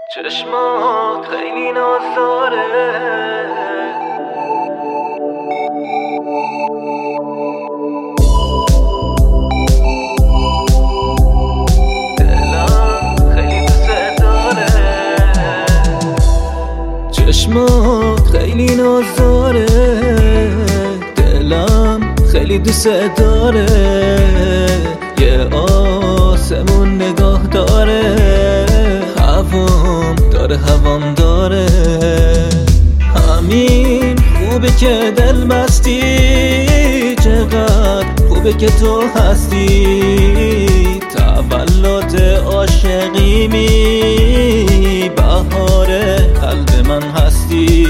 چشمات خیلی نازداره، دلم خیلی دوست داره. چشمات خیلی نازداره، دلم خیلی دوست داره. یه آسمون نگاه داره، هوام داره. همین خوبه که دل بستی، چقدر خوبه که تو هستی. تولد عاشقیمی، بهار قلب من هستی.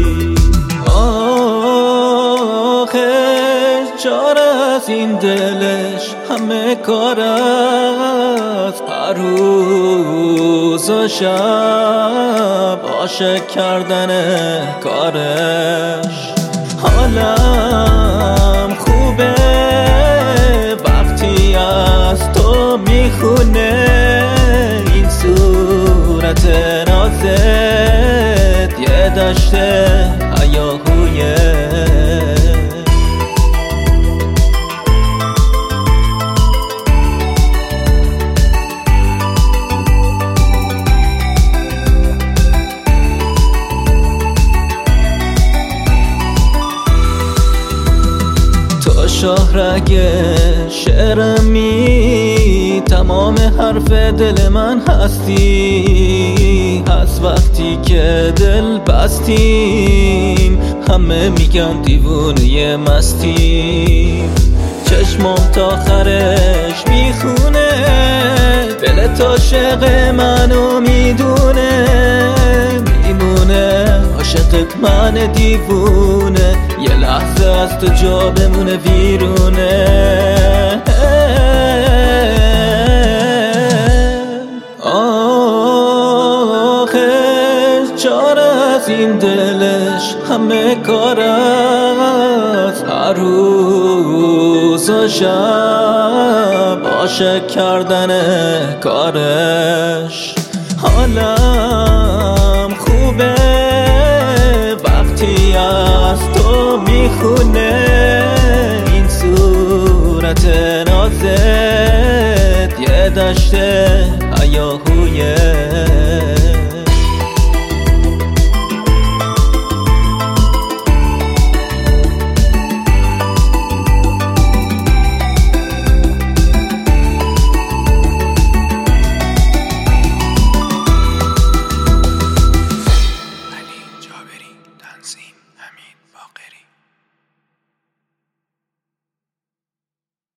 آخه چاره از این دلش همه کار است، هر روز و شب عاشق کردن کارش. حالم خوبه وقتی از تو میخونه این صورت نازت، یه دشته هیاهویه. شاهرگ شعرمی، تمام حرف دل من هستی. از وقتی که دل بستیم همه میگن دیوونه مستیم. چشمام تا آخرش میخونه، دل تا عاشق منو میدونه. میمونه عاشقت من دیوونه، یه لحظه از تو جا بمونه ویرونه. آخه چاره از این دلش همه کار است، هر روز و شب عاشق کردن کارش. حالم خوبه وقتی از تو میخونه این صورت نازت، یه دشته هیاهویه. تنظیم امین باقری.